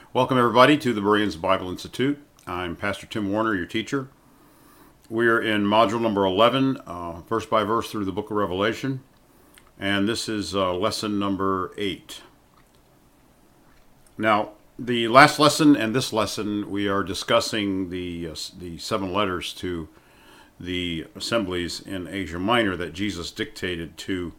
Welcome, everybody, to the Bereans Bible Institute. I'm Pastor Tim Warner, your teacher. We're in module number 11, verse by verse through the book of Revelation, and this is lesson number 8. Now, the last lesson and this lesson, we are discussing the 7 letters to the assemblies in Asia Minor that Jesus dictated to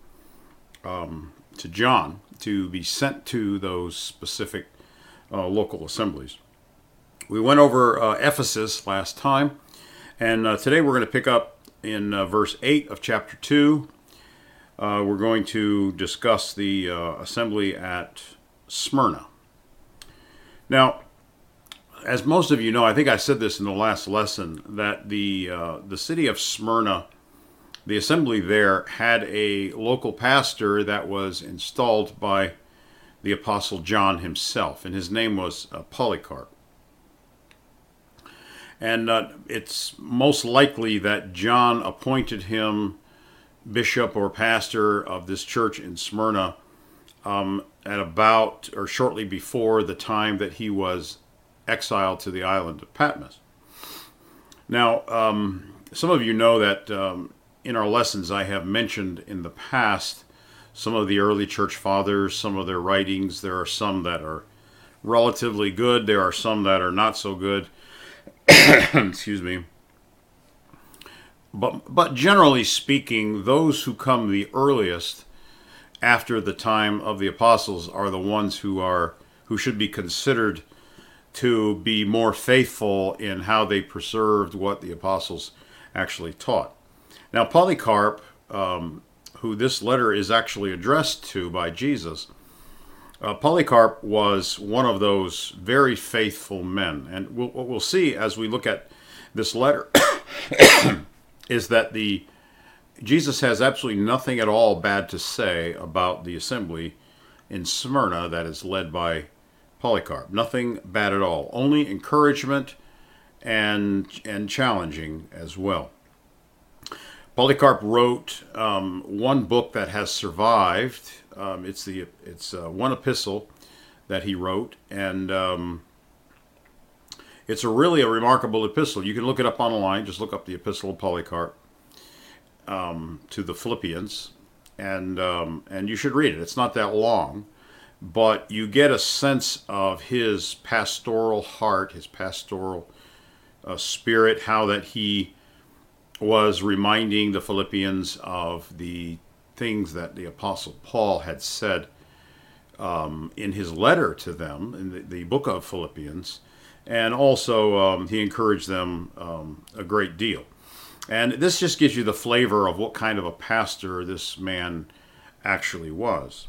John to be sent to those specific local assemblies. We went over Ephesus last time, and today we're going to pick up in verse 8 of chapter 2. We're going to discuss the assembly at Smyrna. Now, as most of you know, I think I said this in the last lesson, that the city of Smyrna, the assembly there, had a local pastor that was installed by the Apostle John himself, and his name was Polycarp. And it's most likely that John appointed him bishop or pastor of this church in Smyrna at about or shortly before the time that he was exiled to the island of Patmos. Now, some of you know that in our lessons I have mentioned in the past some of the early church fathers, some of their writings. There are some that are relatively good. There are some that are not so good. Excuse me. But generally speaking, those who come the earliest after the time of the apostles are the ones who should be considered to be more faithful in how they preserved what the apostles actually taught. Now, Polycarp, who this letter is actually addressed to by Jesus, Polycarp was one of those very faithful men. And what we'll see as we look at this letter is that Jesus has absolutely nothing at all bad to say about the assembly in Smyrna that is led by Polycarp. Nothing bad at all. Only encouragement and challenging as well. Polycarp wrote one book that has survived. It's one epistle that he wrote, and it's really a remarkable epistle. You can look it up online. Just look up the Epistle of Polycarp to the Philippians, and you should read it. It's not that long, but you get a sense of his pastoral heart, his pastoral spirit, how that he was reminding the Philippians of the things that the Apostle Paul had said in his letter to them in the book of Philippians, and also he encouraged them a great deal. And this just gives you the flavor of what kind of a pastor this man actually was.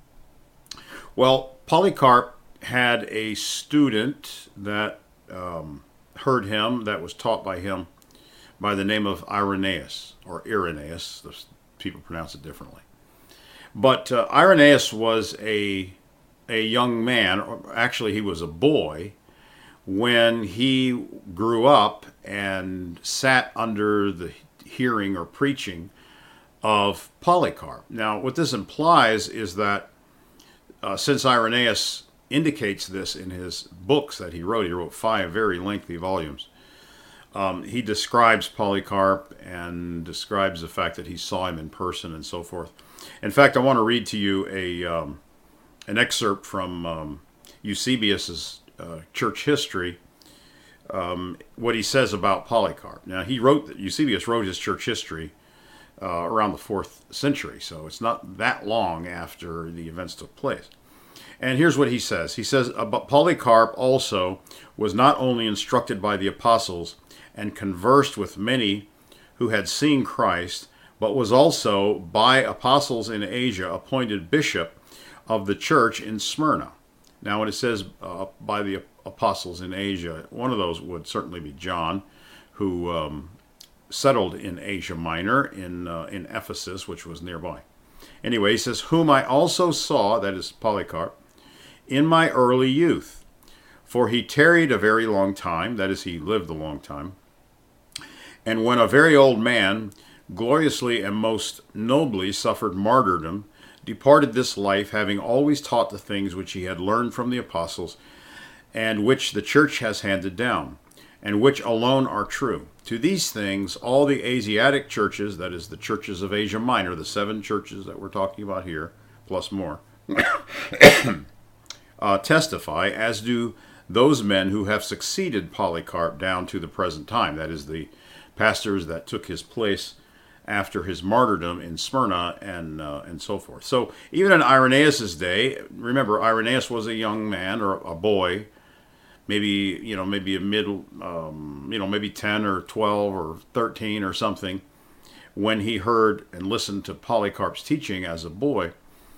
Well, Polycarp had a student that heard him, that was taught by him, by the name of Irenaeus, or Irenaeus. People pronounce it differently. But Irenaeus was a young man, or actually he was a boy, when he grew up and sat under the hearing or preaching of Polycarp. Now, what this implies is that since Irenaeus indicates this in his books that he wrote 5 very lengthy volumes, he describes Polycarp and describes the fact that he saw him in person and so forth. In fact, I want to read to you an excerpt from Eusebius's church history, what he says about Polycarp. Now, Eusebius wrote his church history around the 4th century, so it's not that long after the events took place. And here's what he says. He says, "But Polycarp also was not only instructed by the apostles and conversed with many who had seen Christ, but was also by apostles in Asia appointed bishop of the church in Smyrna." Now, when it says by the apostles in Asia, one of those would certainly be John, who settled in Asia Minor in Ephesus, which was nearby. Anyway, he says, "Whom I also saw," that is Polycarp, "in my early youth. For he tarried a very long time," that is, he lived a long time, "and when a very old man, gloriously and most nobly suffered martyrdom, departed this life, having always taught the things which he had learned from the apostles, and which the church has handed down, and which alone are true. To these things, all the Asiatic churches, that is, the churches of Asia Minor, the 7 churches that we're talking about here, plus more, testify, as do those men who have succeeded Polycarp down to the present time. That is, the pastors that took his place after his martyrdom in Smyrna and so forth. So even in Irenaeus' day, remember, Irenaeus was a young man or a boy, maybe a middle, maybe 10 or 12 or 13 or something, when he heard and listened to Polycarp's teaching as a boy.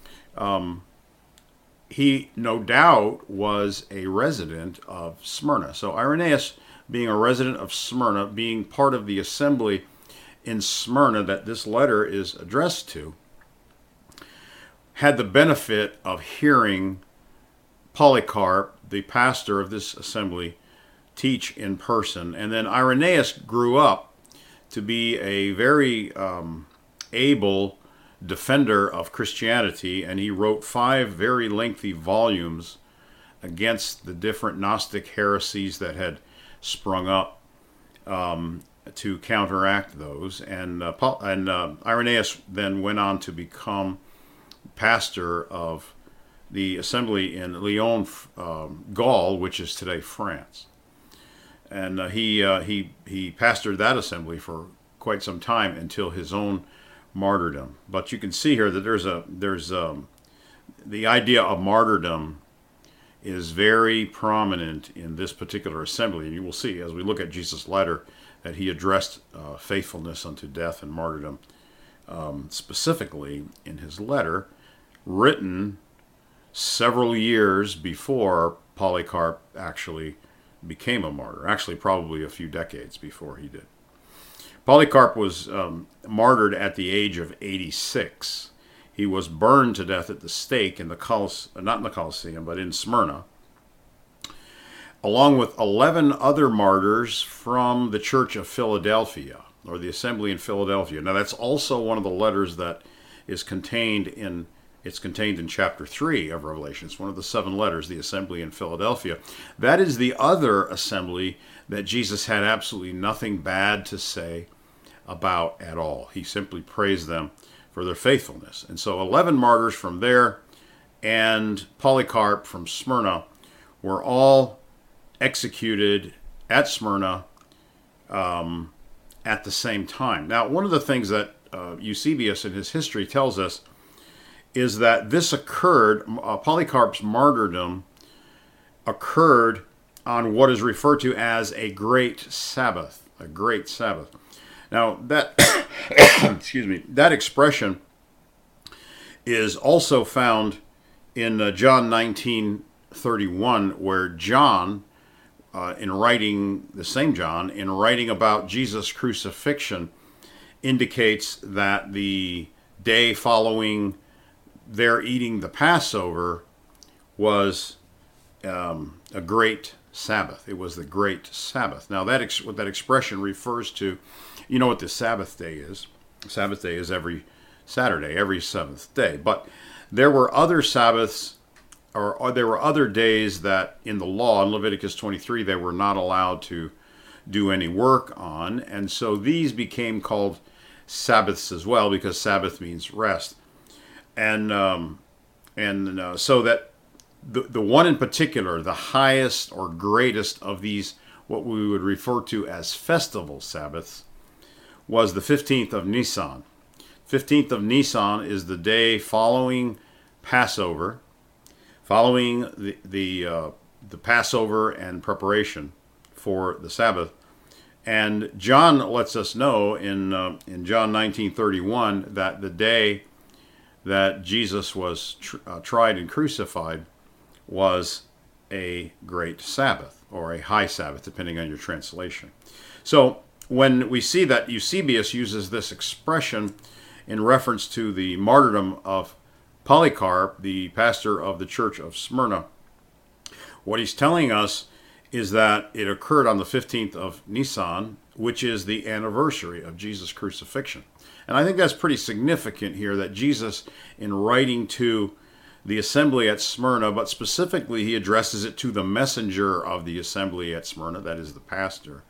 He no doubt was a resident of Smyrna. So Irenaeus, being a resident of Smyrna, being part of the assembly in Smyrna that this letter is addressed to, had the benefit of hearing Polycarp, the pastor of this assembly, teach in person. And then Irenaeus grew up to be a very able defender of Christianity, and he wrote 5 very lengthy volumes against the different Gnostic heresies that had sprung up to counteract those. And Irenaeus then went on to become pastor of the assembly in Lyon, Gaul, which is today France. And he pastored that assembly for quite some time until his own martyrdom. But you can see here that there's the idea of martyrdom is very prominent in this particular assembly, and you will see as we look at Jesus' letter that he addressed faithfulness unto death and martyrdom specifically in his letter, written several years before Polycarp actually became a martyr. Actually, probably a few decades before he did. Polycarp was martyred at the age of 86. He was burned to death at the stake in the not in the Colosseum, but in Smyrna, along with 11 other martyrs from the Church of Philadelphia, or the assembly in Philadelphia. Now, that's also one of the letters that is contained in chapter 3 of Revelation. It's one of the 7 letters, the assembly in Philadelphia. That is the other assembly that Jesus had absolutely nothing bad to say about at all. He simply praised them for their faithfulness. And so 11 martyrs from there and Polycarp from Smyrna were all executed at Smyrna at the same time. Now, one of the things that Eusebius in his history tells us is that this occurred, Polycarp's martyrdom occurred on what is referred to as a great Sabbath. A great Sabbath. Now, that excuse me, that expression is also found in John 19:31, where John, in writing about Jesus' crucifixion, indicates that the day following their eating the Passover was a great Sabbath. It was the great Sabbath. Now, what that expression refers to, you know what the Sabbath day is. Sabbath day is every Saturday, every 7th day. But there were other Sabbaths, or there were other days that in the law, in Leviticus 23, they were not allowed to do any work on. And so these became called Sabbaths as well, because Sabbath means rest. And so that the one in particular, the highest or greatest of these, what we would refer to as festival Sabbaths, was the 15th of Nisan. 15th of Nisan is the day following Passover, following the Passover and preparation for the Sabbath. And John lets us know in John 19:31 that the day that Jesus was tried and crucified was a great Sabbath, or a high Sabbath, depending on your translation. So when we see that Eusebius uses this expression in reference to the martyrdom of Polycarp, the pastor of the church of Smyrna, what he's telling us is that it occurred on the 15th of Nisan, which is the anniversary of Jesus' crucifixion. And I think that's pretty significant here, that Jesus, in writing to the assembly at Smyrna, but specifically he addresses it to the messenger of the assembly at Smyrna, that is the pastor,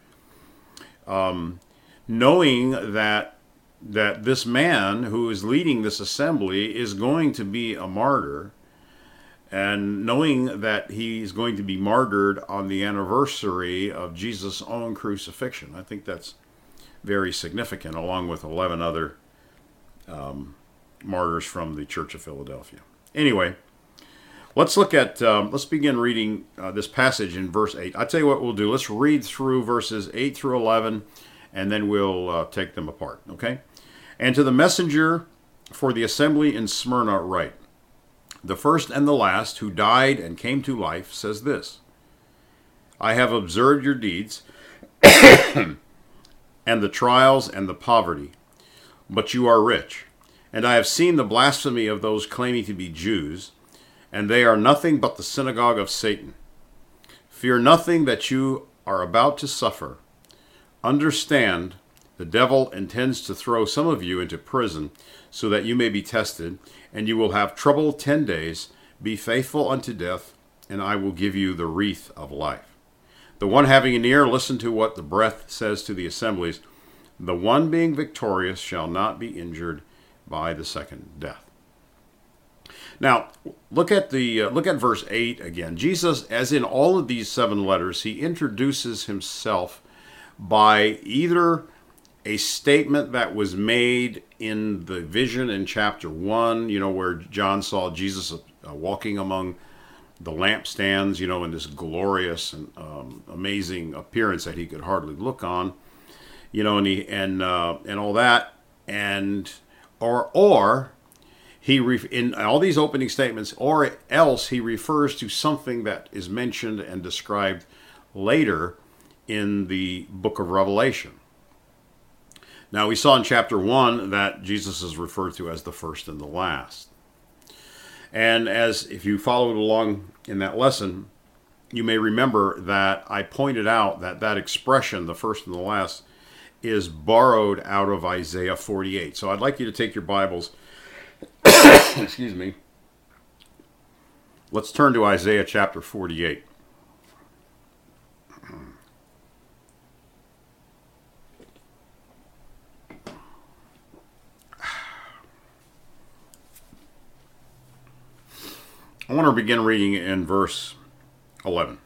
knowing that this man who is leading this assembly is going to be a martyr, and knowing that he's going to be martyred on the anniversary of Jesus' own crucifixion. I think that's very significant, along with 11 other martyrs from the Church of Philadelphia. Anyway, let's look at, let's begin reading this passage in verse 8. I'll tell you what we'll do. Let's read through verses 8 through 11, and then we'll take them apart, okay? And to the messenger for the assembly in Smyrna write, the first and the last who died and came to life says this, I have observed your deeds and the trials and the poverty, but you are rich. And I have seen the blasphemy of those claiming to be Jews, and they are nothing but the synagogue of Satan. Fear nothing that you are about to suffer. Understand, the devil intends to throw some of you into prison so that you may be tested, and you will have trouble 10 days. Be faithful unto death, and I will give you the wreath of life. The one having an ear, listen to what the breath says to the assemblies. The one being victorious shall not be injured by the second death. Now, look at verse 8 again. Jesus, as in all of these 7 letters, he introduces himself by either a statement that was made in the vision in chapter 1, where John saw Jesus walking among the lampstands, in this glorious and amazing appearance that he could hardly look on, and all that, or he in all these opening statements, or else he refers to something that is mentioned and described later in the book of Revelation. Now, we saw in chapter 1 that Jesus is referred to as the first and the last. And if you followed along in that lesson, you may remember that I pointed out that expression, the first and the last, is borrowed out of Isaiah 48. So I'd like you to take your Bibles, excuse me, let's turn to Isaiah chapter 48. I want to begin reading in verse 11.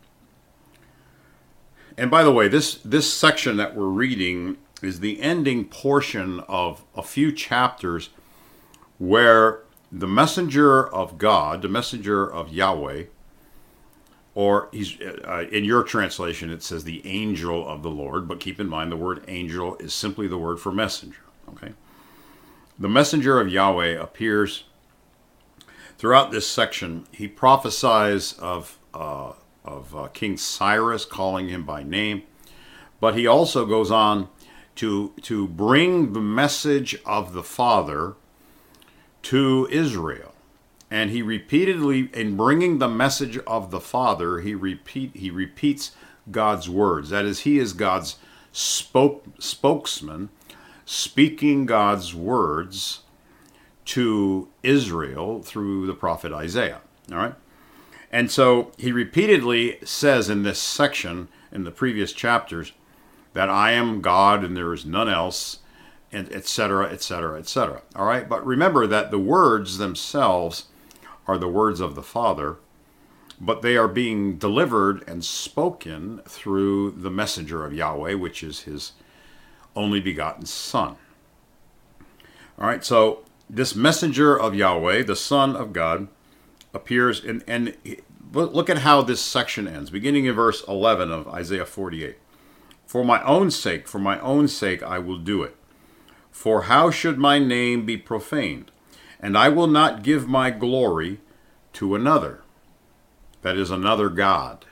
And by the way, this section that we're reading is the ending portion of a few chapters where the messenger of God, the messenger of Yahweh, or he's in your translation it says the angel of the Lord, but keep in mind the word angel is simply the word for messenger. Okay, the messenger of Yahweh appears throughout this section. He prophesies of King Cyrus, calling him by name, but he also goes on to bring the message of the Father to Israel. And he repeatedly, in bringing the message of the Father, he repeats God's words. That is, he is God's spokesman, speaking God's words to Israel through the prophet Isaiah. All right? And so he repeatedly says in this section, in the previous chapters, that I am God and there is none else, and etc., etc., etc. All right? But remember that the words themselves are the words of the Father, but they are being delivered and spoken through the messenger of Yahweh, which is his only begotten Son. All right, so this messenger of Yahweh, the Son of God, appears, and look at how this section ends, beginning in verse 11 of Isaiah 48. For my own sake, I will do it. For how should my name be profaned? And I will not give my glory to another. That is another God.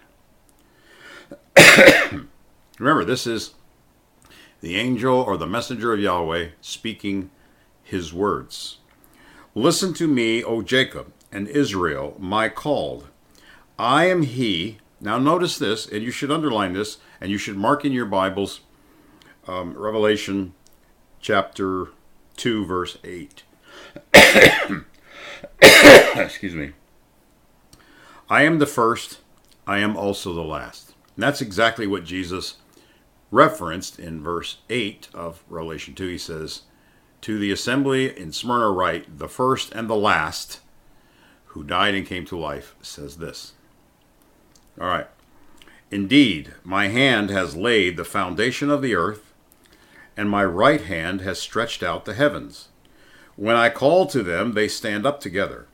Remember, this is the angel or the messenger of Yahweh speaking his words. Listen to me, O Jacob, and Israel, my called. I am he. Now notice this, and you should underline this, and you should mark in your Bibles, Revelation chapter 2, verse 8. excuse me, I am the first, I am also the last. And that's exactly what Jesus referenced in verse 8 of Revelation 2. He says, to the assembly in Smyrna write, the first and the last, who died and came to life, says this. All right. Indeed, my hand has laid the foundation of the earth, and my right hand has stretched out the heavens. When I call to them, they stand up together.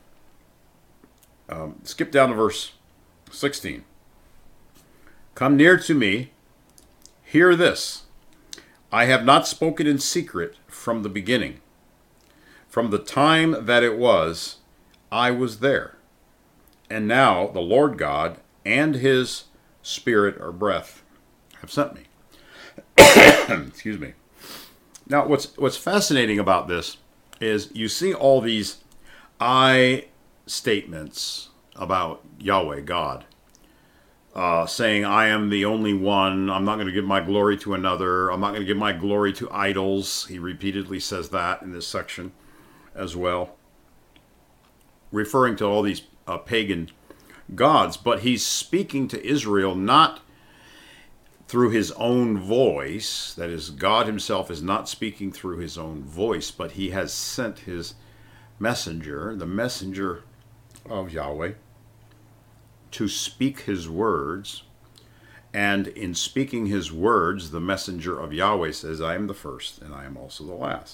Skip down to verse 16. Come near to me, hear this. I have not spoken in secret from the beginning. From the time that it was, I was there. And now the Lord God and his Spirit or breath have sent me. Excuse me. Now, what's fascinating about this is you see all these I statements about Yahweh, God, saying, I am the only one. I'm not going to give my glory to another. I'm not going to give my glory to idols. He repeatedly says that in this section as well, referring to all these pagan gods. But he's speaking to Israel not through his own voice. That is, God himself is not speaking through his own voice, but he has sent his messenger, the messenger of Yahweh, to speak his words. And in speaking his words, the messenger of Yahweh says, I am the first and I am also the last.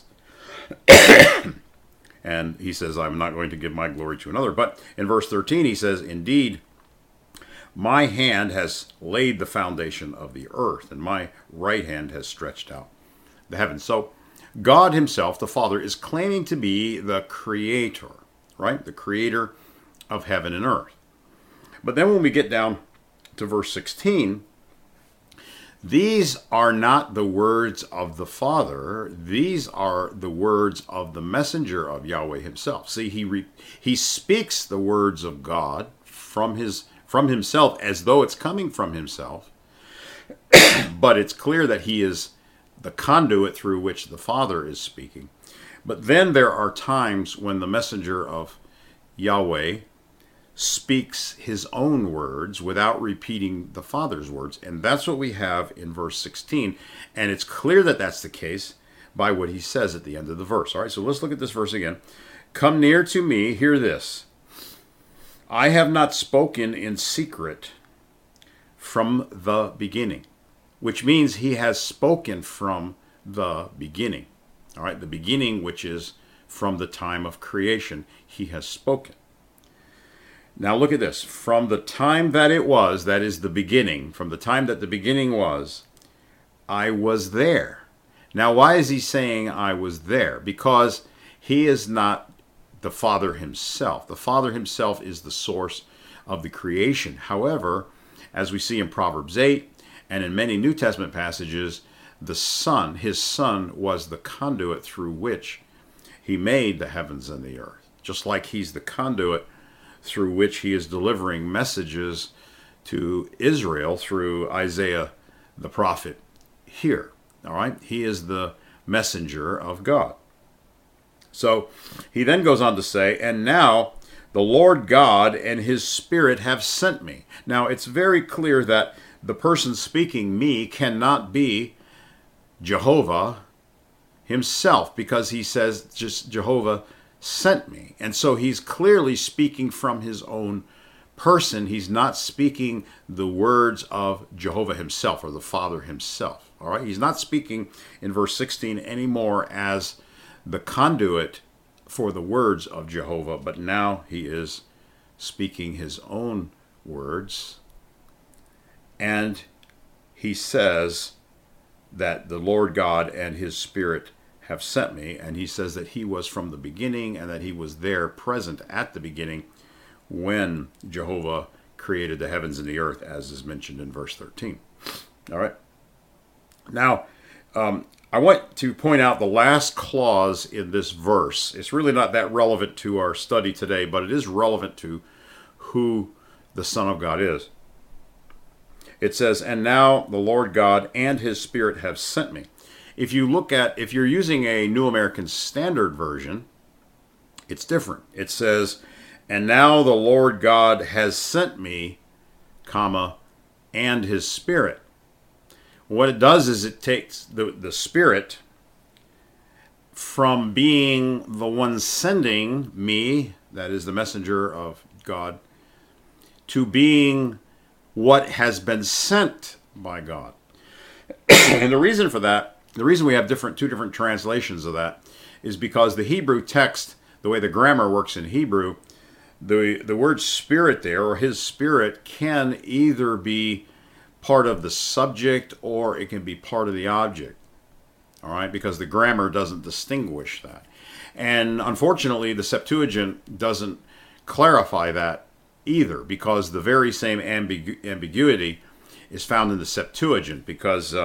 And he says, I'm not going to give my glory to another. But in verse 13, he says, indeed, my hand has laid the foundation of the earth, and my right hand has stretched out the heavens. So God himself, the Father, is claiming to be the creator, right? The creator of heaven and earth. But then when we get down to verse 16, these are not the words of the Father. These are the words of the messenger of Yahweh himself. See, he speaks the words of God from himself as though it's coming from himself. But it's clear that he is the conduit through which the Father is speaking. But then there are times when the messenger of Yahweh speaks his own words without repeating the Father's words. And that's what we have in verse 16. And it's clear that that's the case by what he says at the end of the verse. All right, so let's look at this verse again. Come near to me, hear this. I have not spoken in secret from the beginning, which means he has spoken from the beginning. All right, the beginning, which is from the time of creation, he has spoken. Now look at this. From the time that it was, that is the beginning, from the time that the beginning was, I was there. Now why is he saying I was there? Because he is not the Father himself. The Father himself is the source of the creation. However, as we see in Proverbs 8 and in many New Testament passages, the Son, his Son, was the conduit through which he made the heavens and the earth. Just like he's the conduit through which he is delivering messages to Israel through Isaiah the prophet here. All right? He is the messenger of God. So he then goes on to say, and now the Lord God and his Spirit have sent me. Now it's very clear that the person speaking me cannot be Jehovah himself, because he says just Jehovah sent me. And so he's clearly speaking from his own person. He's not speaking the words of Jehovah himself or the Father himself. All right? He's not speaking in verse 16 anymore as the conduit for the words of Jehovah, but now he is speaking his own words. And he says that the Lord God and his Spirit have sent me, and he says that he was from the beginning and that he was there present at the beginning when Jehovah created the heavens and the earth, as is mentioned in verse 13. All right. Now, I want to point out the last clause in this verse. It's really not that relevant to our study today, but it is relevant to who the Son of God is. It says, and now the Lord God and his Spirit have sent me. If you're using a New American Standard Version, it's different. It says, And now the Lord God has sent me, comma, and his Spirit. What it does is it takes the Spirit from being the one sending me, that is the messenger of God, to being what has been sent by God. And the reason for that, the reason we have two different translations of that, is because the Hebrew text, the way the grammar works in Hebrew, the word Spirit there, or his Spirit, can either be part of the subject or it can be part of the object. All right, because the grammar doesn't distinguish that. And unfortunately, the Septuagint doesn't clarify that either, because the very same ambiguity is found in the Septuagint, because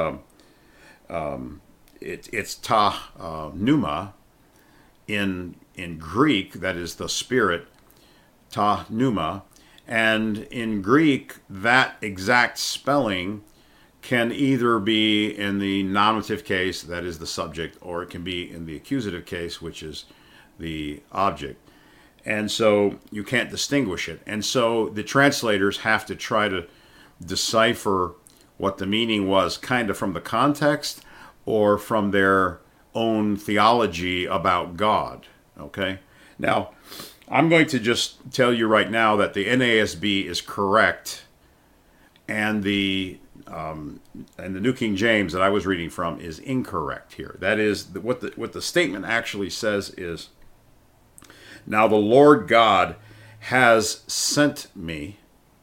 it's ta pneuma in Greek, that is the Spirit, ta pneuma, and in Greek that exact spelling can either be in the nominative case, that is the subject, or it can be in the accusative case, which is the object. And so you can't distinguish it. And so the translators have to try to decipher what the meaning was, kind of from the context or from their own theology about God. Okay? Now, I'm going to just tell you right now that the NASB is correct, and the New King James that I was reading from is incorrect here. That is, what the statement actually says is, now the Lord God has sent me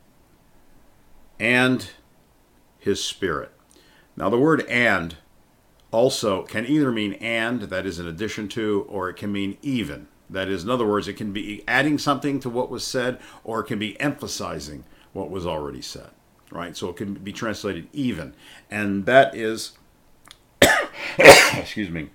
and his Spirit. Now the word and also can either mean and, that is in addition to, or it can mean even. That is, in other words, it can be adding something to what was said, or it can be emphasizing what was already said. Right? So it can be translated even. And that is, excuse me,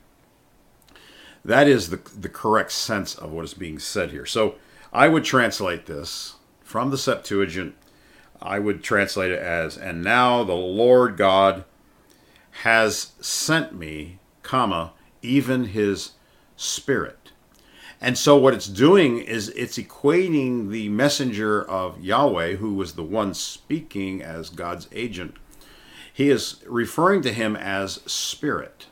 that is the correct sense of what is being said here. So I would translate this from the Septuagint. I would translate it as, and now the Lord God has sent me, comma, even his Spirit. And so what it's doing is it's equating the messenger of Yahweh, who was the one speaking as God's agent. He is referring to him as Spirit.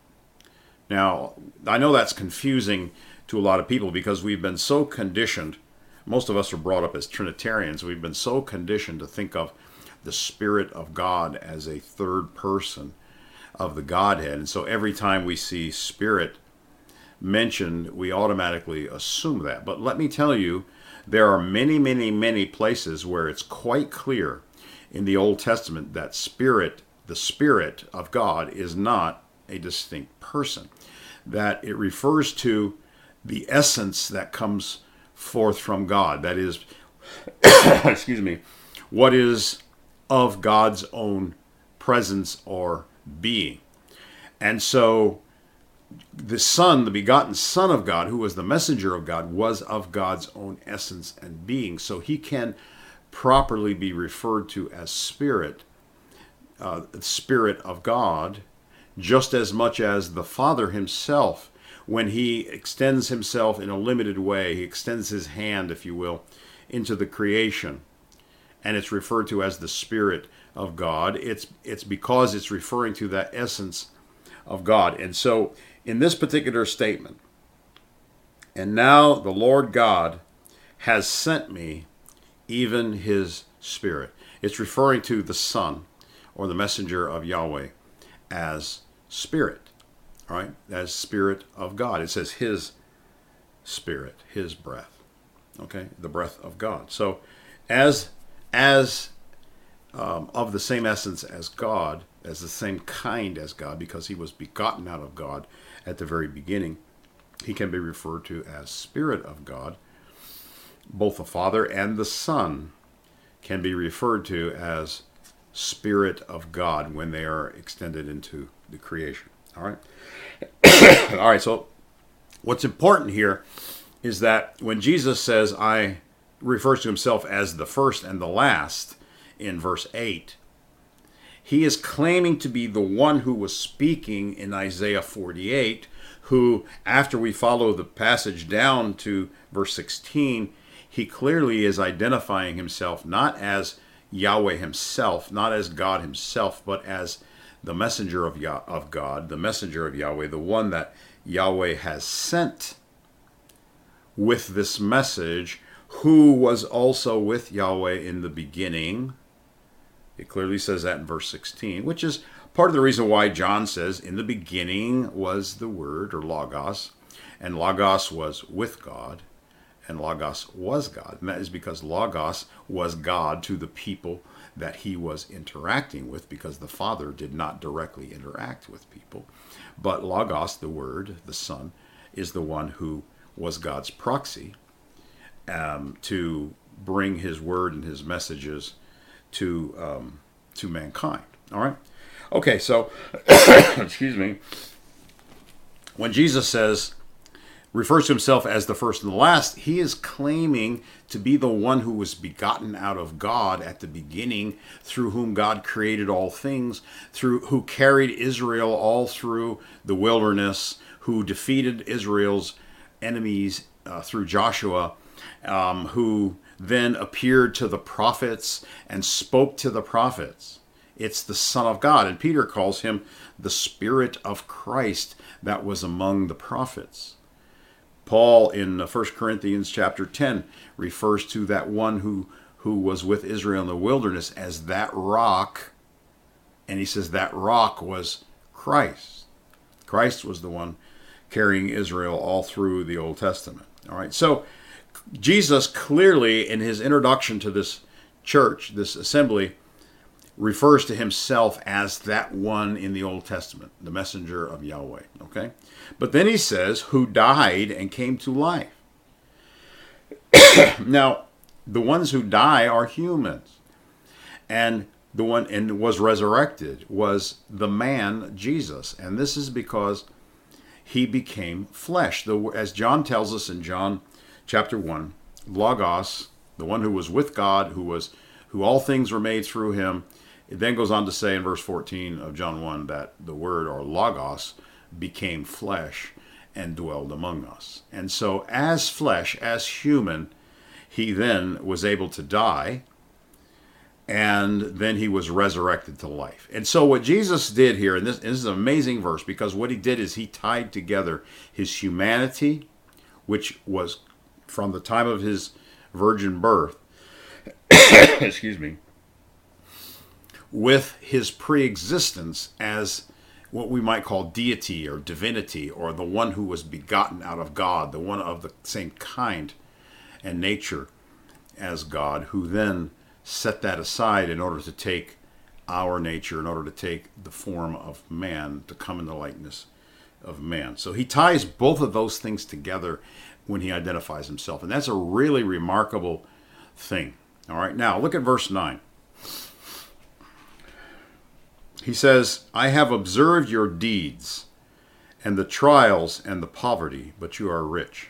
Now, I know that's confusing to a lot of people because we've been so conditioned. Most of us are brought up as Trinitarians. We've been so conditioned to think of the Spirit of God as a third person of the Godhead. And so every time we see Spirit mentioned, we automatically assume that. But let me tell you, there are many, many, many places where it's quite clear in the Old Testament that Spirit, the Spirit of God, is not a distinct person. That it refers to the essence that comes forth from God. That is, excuse me, what is of God's own presence or being. And so the Son, the begotten Son of God, who was the messenger of God, was of God's own essence and being. So he can properly be referred to as Spirit, the Spirit of God, just as much as the Father himself, when he extends himself in a limited way, he extends his hand, if you will, into the creation, and it's referred to as the Spirit of God. It's because it's referring to that essence of God. And so in this particular statement, and now the Lord God has sent me even his Spirit. It's referring to the Son, or the messenger of Yahweh, as Spirit, right? As Spirit of God. It says his Spirit, his breath, okay? The breath of God. So as of the same essence as God, as the same kind as God, because he was begotten out of God at the very beginning, he can be referred to as Spirit of God. Both the Father and the Son can be referred to as Spirit of God when they are extended into the creation. All right? All right, so what's important here is that when Jesus says, refers to himself as the first and the last in verse 8, he is claiming to be the one who was speaking in Isaiah 48, who, after we follow the passage down to verse 16, he clearly is identifying himself not as Yahweh himself, not as God himself, but as the messenger of God, the messenger of Yahweh, the one that Yahweh has sent with this message, who was also with Yahweh in the beginning. It clearly says that in verse 16, which is part of the reason why John says, in the beginning was the Word, or Logos, and Logos was with God, and Logos was God. And that is because Logos was God to the people that he was interacting with, because the Father did not directly interact with people. But Logos, the Word, the Son, is the one who was God's proxy to bring his word and his messages to mankind. All right? Okay, so, excuse me. When Jesus refers to himself as the first and the last, he is claiming to be the one who was begotten out of God at the beginning, through whom God created all things, who carried Israel all through the wilderness, who defeated Israel's enemies through Joshua, who then appeared to the prophets and spoke to the prophets. It's the Son of God. And Peter calls him the Spirit of Christ that was among the prophets. Paul in 1 Corinthians chapter 10 refers to that one who was with Israel in the wilderness as that rock. And he says that rock was Christ. Christ was the one carrying Israel all through the Old Testament. All right. So Jesus clearly, in his introduction to this church, this assembly, refers to himself as that one in the Old Testament, the messenger of Yahweh. Okay? But then he says, who died and came to life. Now, the ones who die are humans. And the one and was resurrected was the man Jesus. And this is because he became flesh. As John tells us in John chapter 1, Logos, the one who was with God, who all things were made through him. It then goes on to say in verse 14 of John 1 that the word, or Logos, became flesh and dwelled among us. And so as flesh, as human, he then was able to die, and then he was resurrected to life. And so what Jesus did here, and this is an amazing verse, because what he did is he tied together his humanity, which was from the time of his virgin birth, excuse me, with his pre-existence as what we might call deity or divinity, or the one who was begotten out of God, the one of the same kind and nature as God, who then set that aside in order to take our nature, in order to take the form of man, to come in the likeness of man. So he ties both of those things together when he identifies himself. And that's a really remarkable thing. All right, now look at verse 9. He says, I have observed your deeds and the trials and the poverty, but you are rich.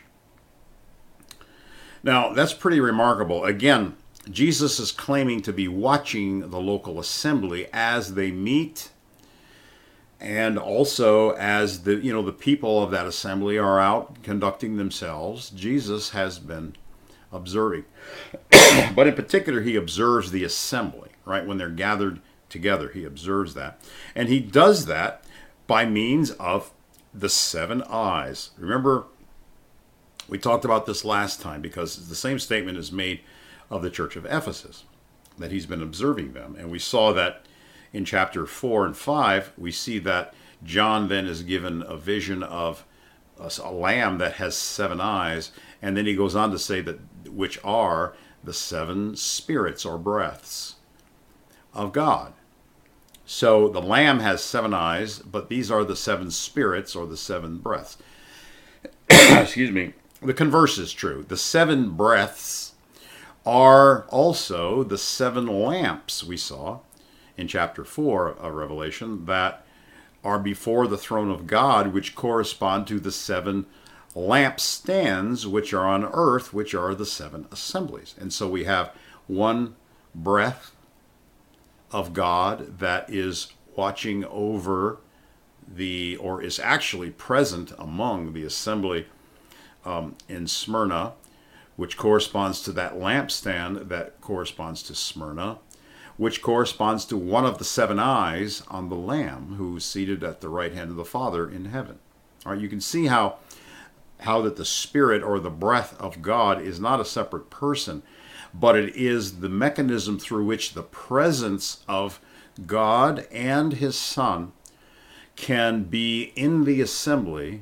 Now, that's pretty remarkable. Again, Jesus is claiming to be watching the local assembly as they meet, and also as the people of that assembly are out conducting themselves. Jesus has been observing. But in particular, he observes the assembly, right? When they're gathered together, he observes that. And he does that by means of the 7 eyes. Remember, we talked about this last time, because the same statement is made of the church of Ephesus, that he's been observing them. And we saw that in chapter 4 and 5, we see that John then is given a vision of a lamb that has 7 eyes. And then he goes on to say that which are the 7 spirits or breaths of God. So the lamb has 7 eyes, but these are the 7 spirits or the 7 breaths. Excuse me. The converse is true. The 7 breaths are also the 7 lamps we saw in chapter 4 of Revelation that are before the throne of God, which correspond to the 7 lampstands which are on earth, which are the 7 assemblies. And so we have one breath of God that is watching over or is actually present among the assembly in Smyrna, which corresponds to that lampstand that corresponds to Smyrna, which corresponds to one of the 7 eyes on the Lamb who's seated at the right hand of the Father in heaven. All right, you can see how that the Spirit or the breath of God is not a separate person, but it is the mechanism through which the presence of God and his Son can be in the assembly,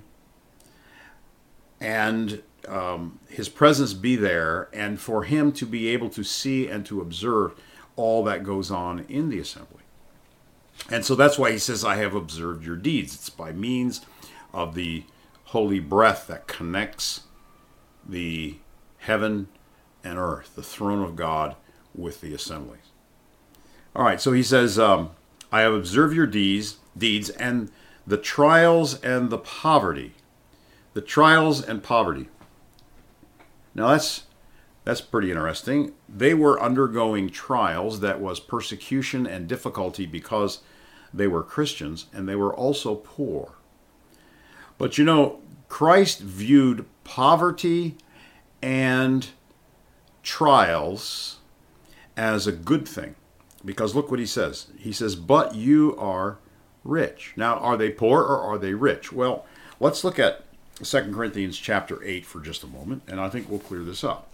and his presence be there, and for him to be able to see and to observe all that goes on in the assembly. And so that's why he says, I have observed your deeds. It's by means of the holy breath that connects the heaven and earth, the throne of God, with the assemblies. All right, so he says, I have observed your deeds and the trials and the poverty. The trials and poverty. Now that's pretty interesting. They were undergoing trials, that was persecution and difficulty, because they were Christians, and they were also poor. But you know, Christ viewed poverty and trials as a good thing. Because look what he says. He says, but you are rich. Now, are they poor or are they rich? Well, let's look at 2 Corinthians chapter 8 for just a moment, and I think we'll clear this up.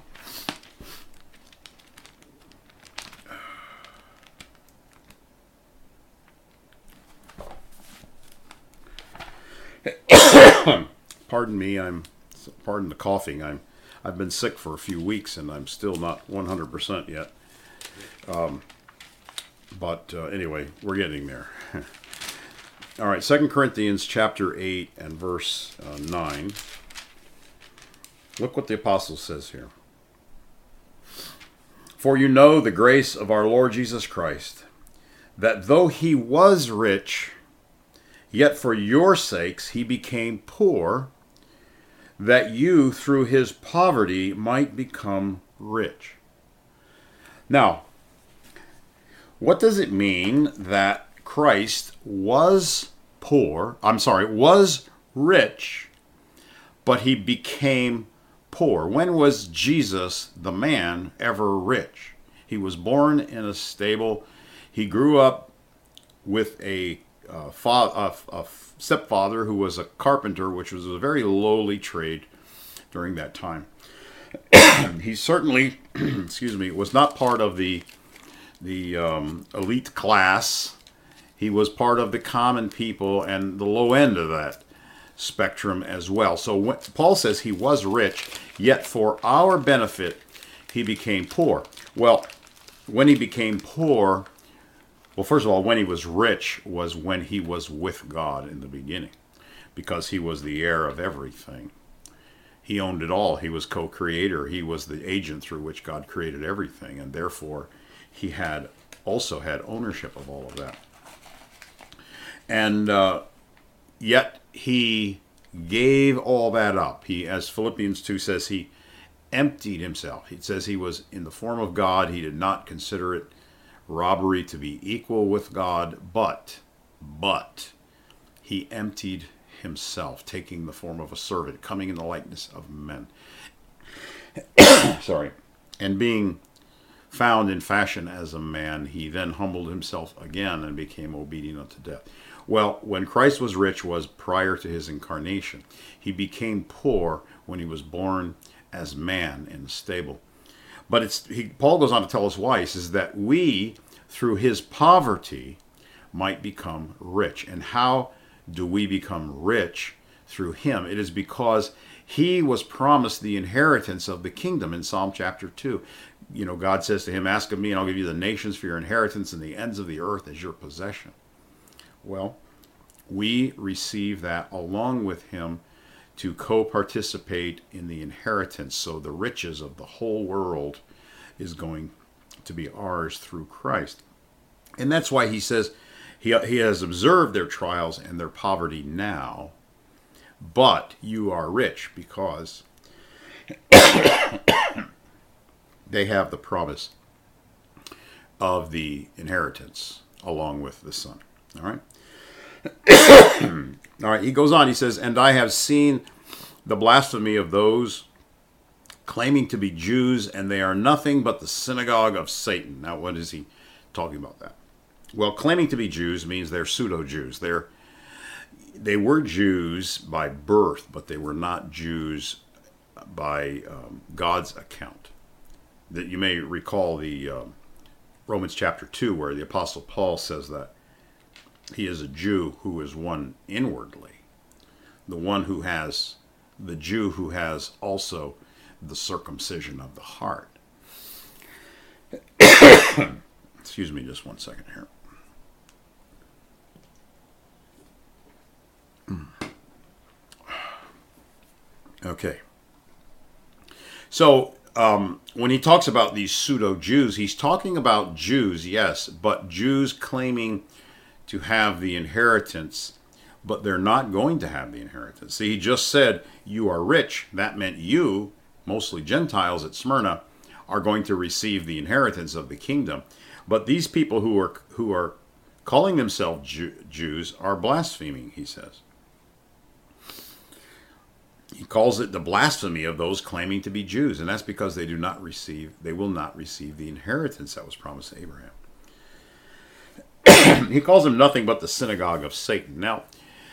Pardon me, pardon the coughing. I've been sick for a few weeks, and I'm still not 100% yet. But anyway, we're getting there. All right, 2 Corinthians chapter 8 and verse 9. Look what the apostle says here. For you know the grace of our Lord Jesus Christ, that though he was rich, yet for your sakes he became poor, that you through his poverty might become rich. Now, what does it mean that Christ was rich, but he became poor? When was Jesus, the man, ever rich? He was born in a stable. He grew up with a stepfather who was a carpenter, which was a very lowly trade during that time. He certainly, was not part of the elite class. He was part of the common people and the low end of that spectrum as well. So when Paul says he was rich, yet for our benefit he became poor. Well, when he became poor, first of all, when he was rich was when he was with God in the beginning, because he was the heir of everything. He owned it all. He was co-creator. He was the agent through which God created everything, and therefore he also had ownership of all of that. And yet he gave all that up. He, as Philippians 2 says, he emptied himself. It says he was in the form of God. He did not consider it robbery to be equal with God, but he emptied himself, taking the form of a servant, coming in the likeness of men. And being found in fashion as a man, he then humbled himself again and became obedient unto death. Well, when Christ was rich was prior to his incarnation. He became poor when he was born as man in the stable. But Paul goes on to tell us why. He says that we, through his poverty, might become rich. And how do we become rich? Through him. It is because he was promised the inheritance of the kingdom in Psalm chapter 2. You know, God says to him, ask of me and I'll give you the nations for your inheritance and the ends of the earth as your possession. Well, we receive that along with him to co-participate in the inheritance. So the riches of the whole world is going to be ours through Christ. And that's why he says he has observed their trials and their poverty now, but you are rich because they have the promise of the inheritance along with the Son. All right? All right, he goes on, he says, and I have seen the blasphemy of those claiming to be Jews, and they are nothing but the synagogue of Satan. Now, what is he talking about that? Well, claiming to be Jews means they're pseudo-Jews. They were Jews by birth, but they were not Jews by God's account. That you may recall the Romans chapter 2, where the Apostle Paul says that he is a Jew who is one inwardly, the Jew who has also the circumcision of the heart. Excuse me just one second here. Okay. So, when he talks about these pseudo-Jews, he's talking about Jews, yes, but Jews claiming to have the inheritance, but they're not going to have the inheritance. See, he just said, you are rich. That meant you, mostly Gentiles at Smyrna, are going to receive the inheritance of the kingdom. But these people who are calling themselves Jews are blaspheming, he says. He calls it the blasphemy of those claiming to be Jews, and that's because they will not receive the inheritance that was promised to Abraham. He calls them nothing but the synagogue of Satan. Now,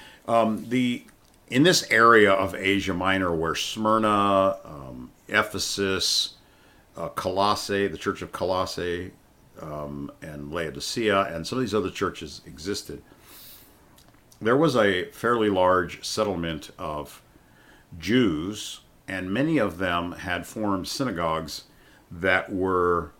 in this area of Asia Minor, where Smyrna, Ephesus, Colossae, the church of Colossae, and Laodicea, and some of these other churches existed, there was a fairly large settlement of Jews, and many of them had formed synagogues that were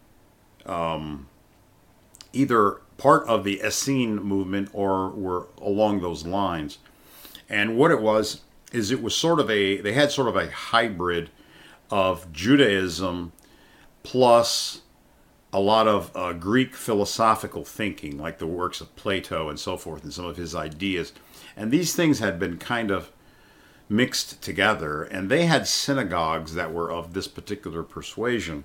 either part of the Essene movement or were along those lines. And what it was is it was they had sort of a hybrid of Judaism plus a lot of Greek philosophical thinking, like the works of Plato and so forth, and some of his ideas. And these things had been kind of mixed together, and they had synagogues that were of this particular persuasion.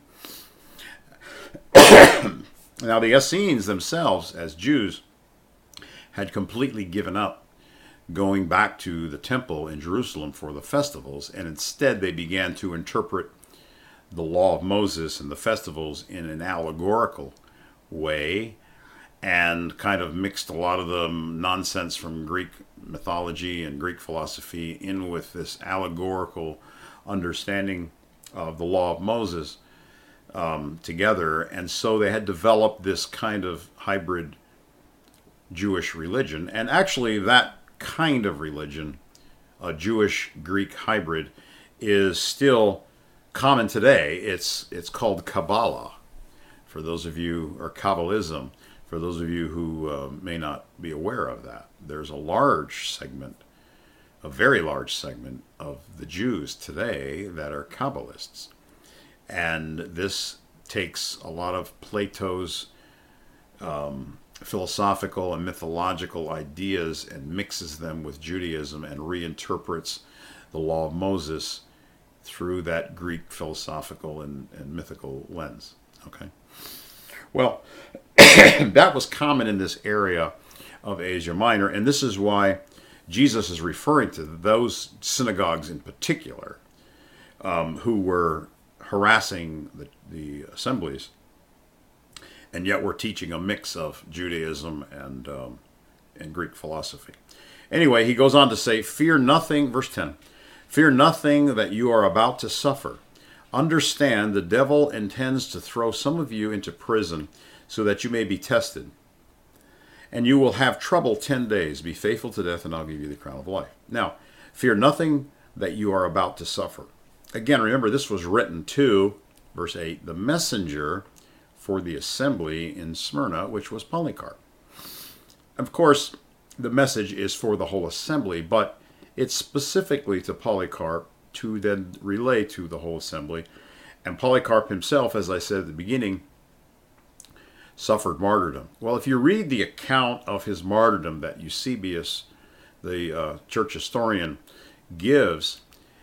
Now, the Essenes themselves, as Jews, had completely given up going back to the temple in Jerusalem for the festivals, and instead they began to interpret the law of Moses and the festivals in an allegorical way, and kind of mixed a lot of the nonsense from Greek mythology and Greek philosophy in with this allegorical understanding of the law of Moses together. And so they had developed this kind of hybrid Jewish religion. And actually that kind of religion, a Jewish-Greek hybrid, is still common today. It's called Kabbalah, for those of you, or Kabbalism, for those of you who may not be aware of that. There's a very large segment of the Jews today that are Kabbalists. And this takes a lot of Plato's philosophical and mythological ideas and mixes them with Judaism and reinterprets the law of Moses through that Greek philosophical and mythical lens. Okay? Well, that was common in this area of Asia Minor, and this is why Jesus is referring to those synagogues in particular who were harassing the assemblies, and yet were teaching a mix of Judaism and Greek philosophy. Anyway, he goes on to say, fear nothing, verse 10, fear nothing that you are about to suffer. Understand the devil intends to throw some of you into prison so that you may be tested. And you will have trouble 10 days. Be faithful to death, and I'll give you the crown of life. Now, fear nothing that you are about to suffer. Again, remember, this was written to, verse 8, the messenger for the assembly in Smyrna, which was Polycarp. Of course, the message is for the whole assembly, but it's specifically to Polycarp to then relay to the whole assembly. And Polycarp himself, as I said at the beginning, suffered martyrdom. Well, if you read the account of his martyrdom that Eusebius, the church historian, gives,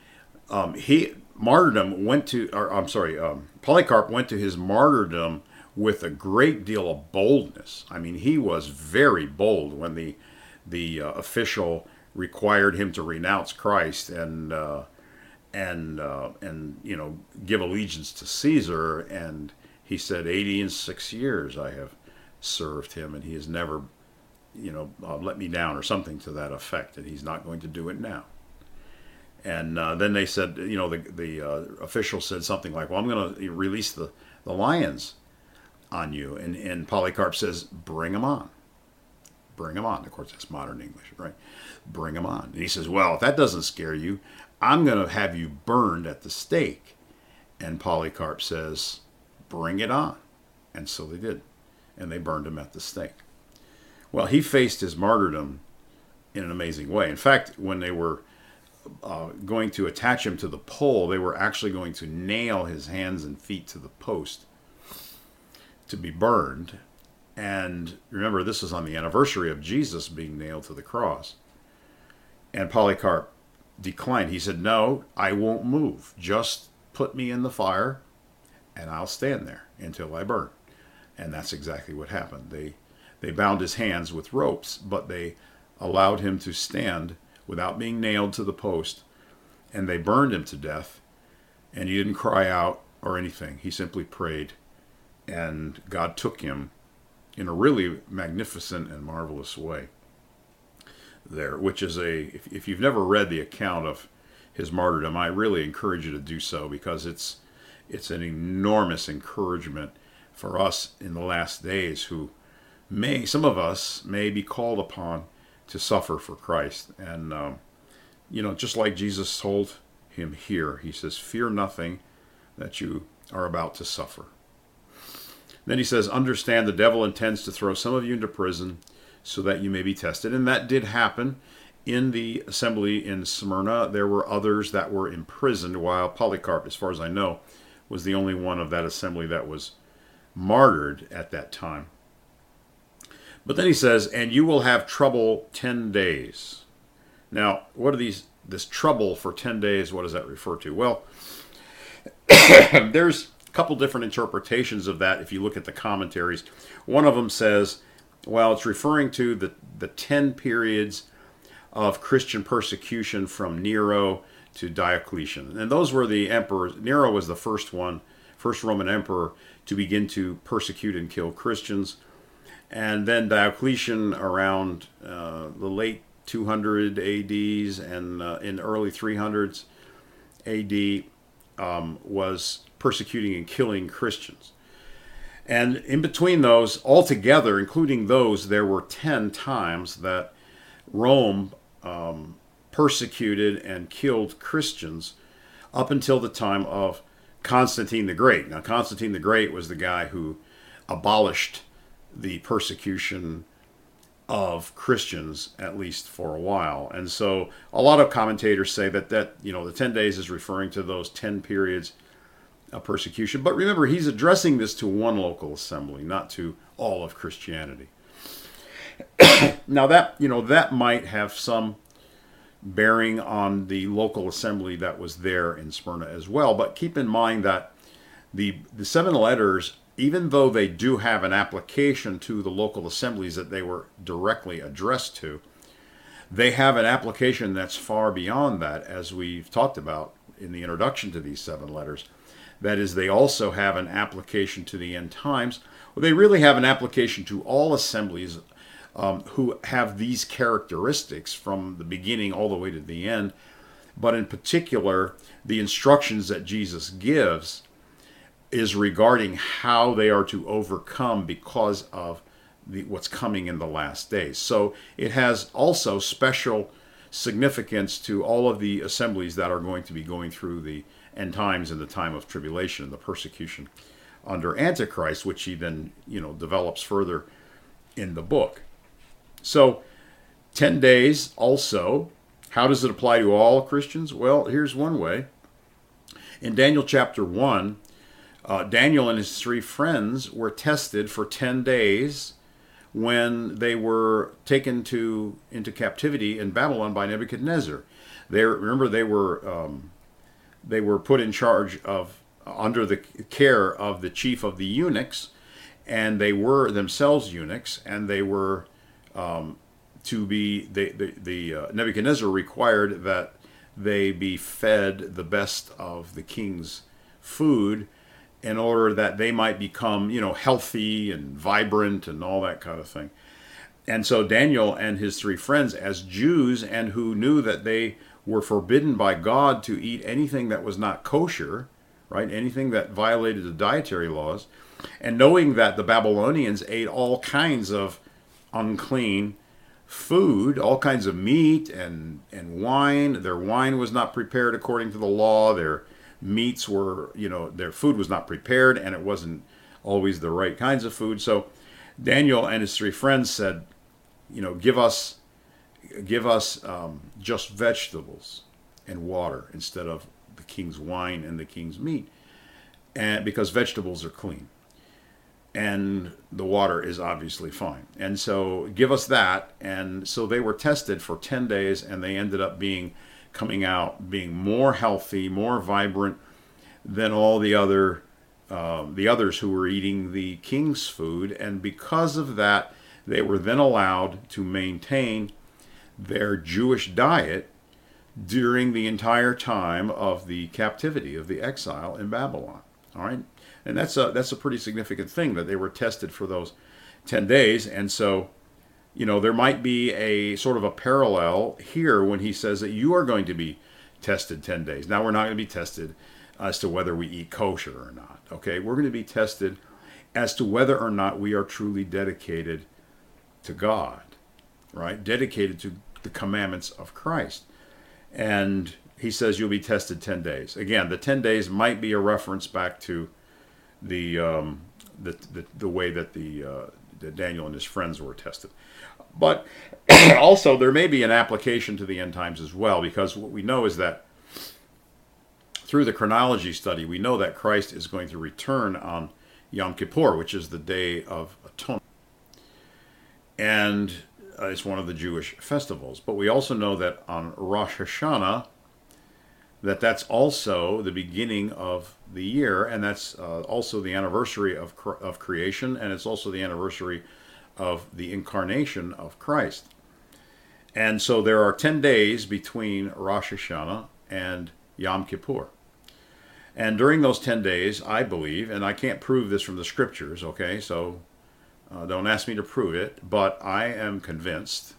Polycarp went to his martyrdom with a great deal of boldness. I mean, he was very bold when the official required him to renounce Christ and and give allegiance to Caesar. And he said, 86 years I have served him, and he has never, let me down, or something to that effect, and he's not going to do it now. And then they said, the official said something like, well, I'm going to release the lions on you. And Polycarp says, bring them on. Bring them on. Of course, that's modern English, right? Bring them on. And he says, well, if that doesn't scare you, I'm going to have you burned at the stake. And Polycarp says, bring it on. And so they did. And they burned him at the stake. Well, he faced his martyrdom in an amazing way. In fact, when they were going to attach him to the pole, they were actually going to nail his hands and feet to the post to be burned. And remember, this is on the anniversary of Jesus being nailed to the cross. And Polycarp declined. He said, no, I won't move. Just put me in the fire and I'll stand there until I burn. And that's exactly what happened. They bound his hands with ropes, but they allowed him to stand without being nailed to the post, and they burned him to death. And he didn't cry out or anything. He simply prayed, and God took him in a really magnificent and marvelous way there, which is if you've never read the account of his martyrdom, I really encourage you to do so, because it's an enormous encouragement for us in the last days, who some of us may be called upon to suffer for Christ. And just like Jesus told him here, he says, fear nothing that you are about to suffer. Then he says, understand the devil intends to throw some of you into prison so that you may be tested. And that did happen in the assembly in Smyrna. There were others that were imprisoned, while Polycarp, as far as I know, was the only one of that assembly that was martyred at that time. But then he says, and you will have trouble 10 days. Now, what are this trouble for 10 days, what does that refer to? Well, there's a couple different interpretations of that if you look at the commentaries. One of them says, well, it's referring to the 10 periods of Christian persecution from Nero to Diocletian. And those were the emperors. Nero was the first Roman emperor to begin to persecute and kill Christians. And then Diocletian around the late 200 ADs and in early 300s AD was persecuting and killing Christians. And in between those, altogether, including those, there were 10 times that Rome persecuted and killed Christians up until the time of Constantine the Great. Now, Constantine the Great was the guy who abolished the persecution of Christians, at least for a while. And so a lot of commentators say that the 10 days is referring to those 10 periods of persecution. But remember, he's addressing this to one local assembly, not to all of Christianity. Now that might have some bearing on the local assembly that was there in Smyrna as well. But keep in mind that the 7 letters, even though they do have an application to the local assemblies that they were directly addressed to, they have an application that's far beyond that, as we've talked about in the introduction to these 7 letters. That is, they also have an application to the end times. Well, they really have an application to all assemblies who have these characteristics from the beginning all the way to the end. But in particular, the instructions that Jesus gives is regarding how they are to overcome because of what's coming in the last days. So it has also special significance to all of the assemblies that are going to be going through the end times and the time of tribulation and the persecution under Antichrist, which he then develops further in the book. So 10 days also, how does it apply to all Christians? Well, here's one way. In Daniel chapter 1, Daniel and his 3 friends were tested for 10 days when they were taken into captivity in Babylon by Nebuchadnezzar. They were put in charge of, under the care of the chief of the eunuchs, and they were themselves eunuchs, and they were Nebuchadnezzar required that they be fed the best of the king's food in order that they might become, healthy and vibrant and all that kind of thing. And so Daniel and his three friends, as Jews and who knew that they were forbidden by God to eat anything that was not kosher, right? Anything that violated the dietary laws, and knowing that the Babylonians ate all kinds of unclean food, all kinds of meat and wine. Their wine was not prepared according to the law. Their meats were, their food was not prepared, and it wasn't always the right kinds of food. So Daniel and his three friends said, give us just vegetables and water instead of the king's wine and the king's meat, and because vegetables are clean and the water is obviously fine. And so give us that. And so they were tested for 10 days, and they ended up coming out being more healthy, more vibrant than all the others who were eating the king's food. And because of that, they were then allowed to maintain their Jewish diet during the entire time of the captivity, of the exile in Babylon. All right, and that's a pretty significant thing, that they were tested for those 10 days. And so, there might be a sort of a parallel here when he says that you are going to be tested 10 days. Now, we're not going to be tested as to whether we eat kosher or not. Okay, we're going to be tested as to whether or not we are truly dedicated to God, right? Dedicated to the commandments of Christ. And he says you'll be tested 10 days. Again, the 10 days might be a reference back to the way that that Daniel and his friends were tested. But also there may be an application to the end times as well, because what we know is that through the chronology study, we know that Christ is going to return on Yom Kippur, which is the Day of Atonement. And it's one of the Jewish festivals. But we also know that on Rosh Hashanah, that's also the beginning of the year, and that's also the anniversary of creation, and it's also the anniversary of the incarnation of Christ. And so there are 10 days between Rosh Hashanah and Yom Kippur. And during those 10 days, I believe, and I can't prove this from the scriptures, okay, so don't ask me to prove it, but I am convinced,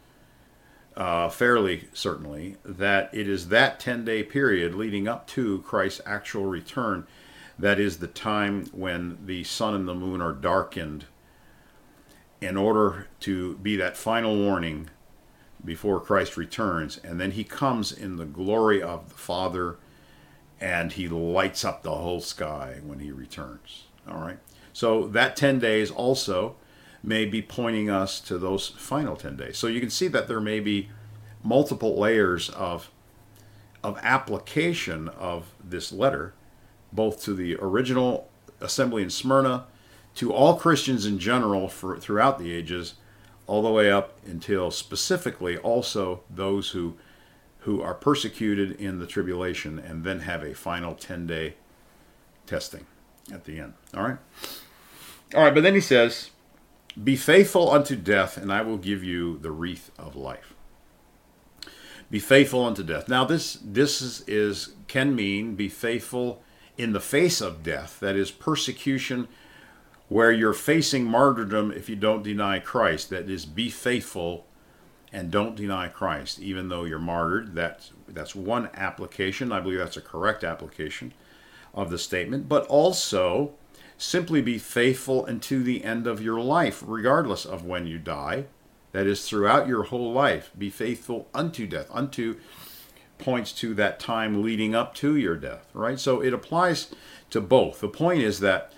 fairly certainly, that it is that 10-day period leading up to Christ's actual return that is the time when the sun and the moon are darkened, in order to be that final warning before Christ returns. And then he comes in the glory of the Father, and he lights up the whole sky when he returns. All right. So that 10 days also may be pointing us to those final 10 days. So you can see that there may be multiple layers of application of this letter, both to the original assembly in Smyrna, to all Christians in general throughout the ages, all the way up until specifically also those who are persecuted in the tribulation and then have a final 10-day testing at the end. All right? All right, but then he says, be faithful unto death, and I will give you the wreath of life. Be faithful unto death. Now, this can mean be faithful in the face of death, that is persecution, where you're facing martyrdom if you don't deny Christ. That is, be faithful and don't deny Christ, even though you're martyred. That's one application. I believe that's a correct application of the statement. But also, simply be faithful unto the end of your life, regardless of when you die. That is, throughout your whole life, be faithful unto death. Unto points to that time leading up to your death, right? So it applies to both. The point is that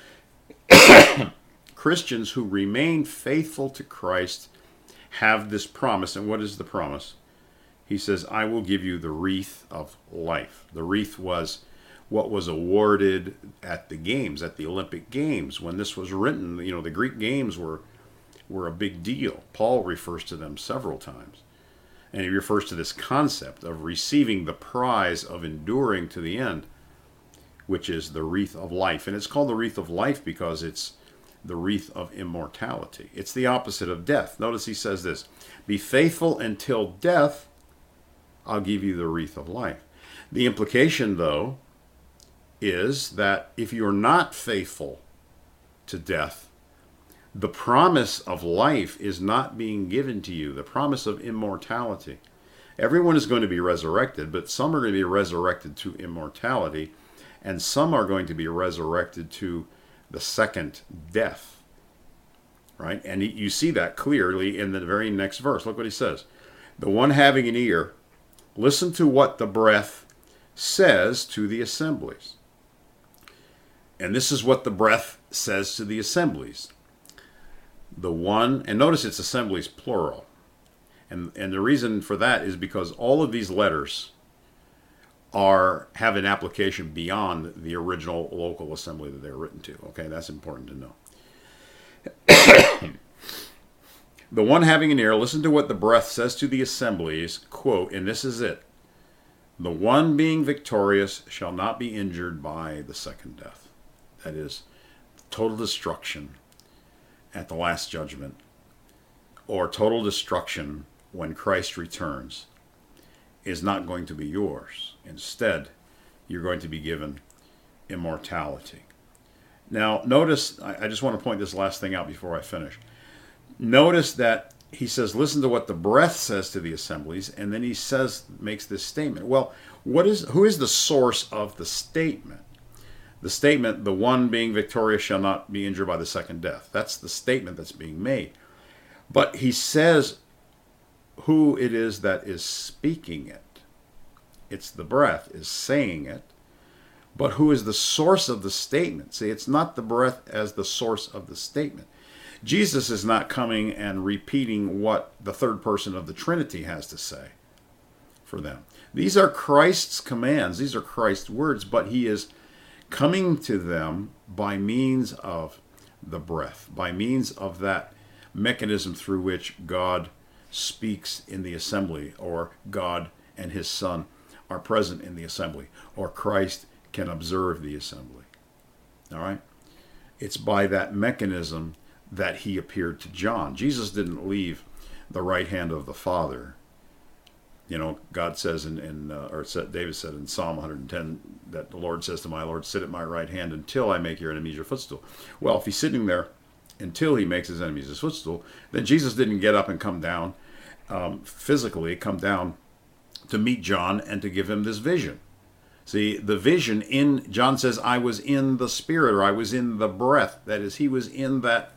Christians who remain faithful to Christ have this promise. And what is the promise? He says, I will give you the wreath of life. The wreath was what was awarded at the games, at the Olympic Games. When this was written, the Greek games were a big deal. Paul refers to them several times. And he refers to this concept of receiving the prize of enduring to the end, which is the wreath of life. And it's called the wreath of life because it's the wreath of immortality. It's the opposite of death. Notice he says this, be faithful until death, I'll give you the wreath of life. The implication, though, is that if you're not faithful to death, the promise of life is not being given to you, the promise of immortality. Everyone is going to be resurrected, but some are going to be resurrected to immortality, and some are going to be resurrected to the second death. Right? And you see that clearly in the very next verse. Look what he says. The one having an ear, listen to what the breath says to the assemblies. And this is what the breath says to the assemblies. The one, and notice it's assemblies plural. And the reason for that is because all of these letters have an application beyond the original local assembly that they're written to. Okay, that's important to know. The one having an ear, listen to what the breath says to the assemblies, quote, and this is it. The one being victorious shall not be injured by the second death. That is, total destruction at the last judgment, or total destruction when Christ returns, is not going to be yours. Instead, you're going to be given immortality. Now, notice, I just want to point this last thing out before I finish. Notice that he says, listen to what the breath says to the assemblies, and then he makes this statement. Well, who is the source of the statement? The statement, the one being victorious shall not be injured by the second death. That's the statement that's being made. But he says who it is that is speaking it. It's the breath is saying it. But who is the source of the statement? See, it's not the breath as the source of the statement. Jesus is not coming and repeating what the third person of the Trinity has to say for them. These are Christ's commands. These are Christ's words, but he is coming to them by means of the breath, by means of that mechanism through which God speaks in the assembly, or God and his Son are present in the assembly, or Christ can observe the assembly. All right? It's by that mechanism that he appeared to John. Jesus didn't leave the right hand of the Father. You know, God says David said in Psalm 110 that the Lord says to my Lord, sit at my right hand until I make your enemies your footstool. Well, if he's sitting there until he makes his enemies his footstool, then Jesus didn't get up and come down physically, come down to meet John and to give him this vision. See, the vision John says, I was in the Spirit, or I was in the breath. That is, he was in that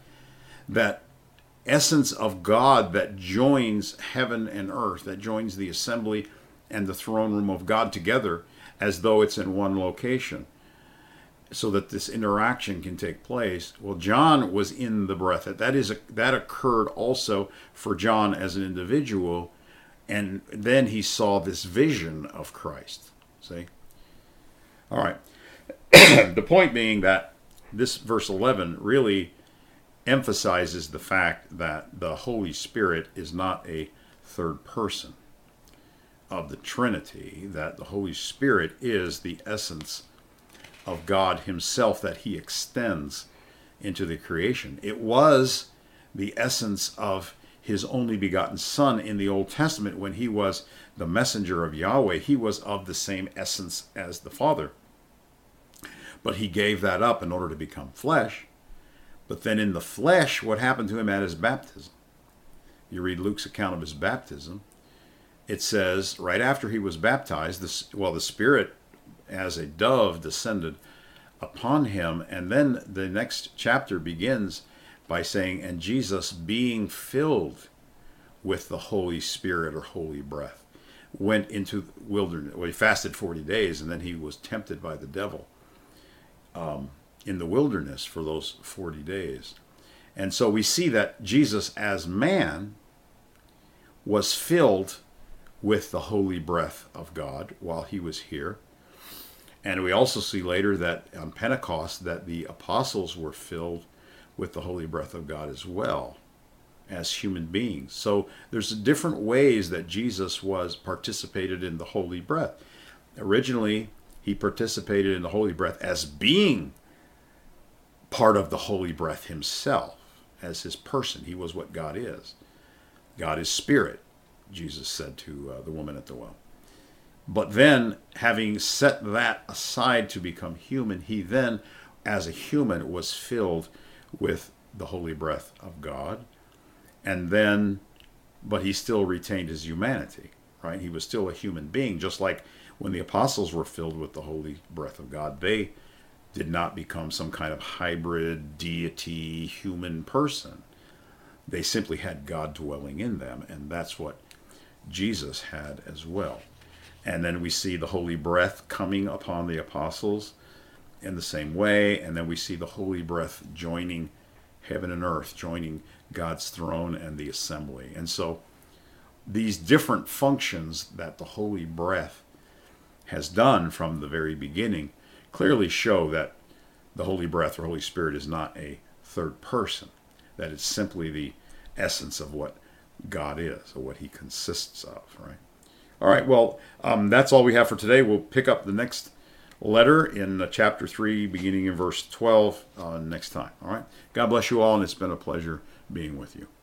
essence of God that joins heaven and earth, that joins the assembly and the throne room of God together as though it's in one location, so that this interaction can take place. Well, John was in the breath. That occurred also for John as an individual, and then he saw this vision of Christ. See? All right. The point being that this verse 11 really emphasizes the fact that the Holy Spirit is not a third person of the Trinity, that the Holy Spirit is the essence of God himself that he extends into the creation. It was the essence of his only begotten Son in the Old Testament when he was the messenger of Yahweh. He was of the same essence as the Father. But he gave that up in order to become flesh. But then in the flesh, what happened to him at his baptism? You read Luke's account of his baptism. It says, right after he was baptized, the Spirit as a dove descended upon him. And then the next chapter begins by saying, and Jesus, being filled with the Holy Spirit, or holy breath, went into the wilderness. Well, he fasted 40 days, and then he was tempted by the devil in the wilderness for those 40 days. And so we see that Jesus as man was filled with the holy breath of God while he was here. And we also see later that on Pentecost that the apostles were filled with the holy breath of God as well as human beings. So there's different ways that Jesus participated in the holy breath. Originally, he participated in the holy breath as being part of the holy breath himself, as his person. He was what God is. God is spirit, Jesus said to the woman at the well. But then, having set that aside to become human, he then, as a human, was filled with the holy breath of God. And then, but he still retained his humanity, right? He was still a human being, just like when the apostles were filled with the holy breath of God. They did not become some kind of hybrid deity human person. They simply had God dwelling in them, and that's what Jesus had as well. And then we see the holy breath coming upon the apostles in the same way, and then we see the holy breath joining heaven and earth, joining God's throne and the assembly. And so these different functions that the holy breath has done from the very beginning clearly show that the holy breath or Holy Spirit is not a third person, that it's simply the essence of what God is, or what he consists of, right? All right, well, that's all we have for today. We'll pick up the next letter in chapter 3, beginning in verse 12 next time. All right, God bless you all, and it's been a pleasure being with you.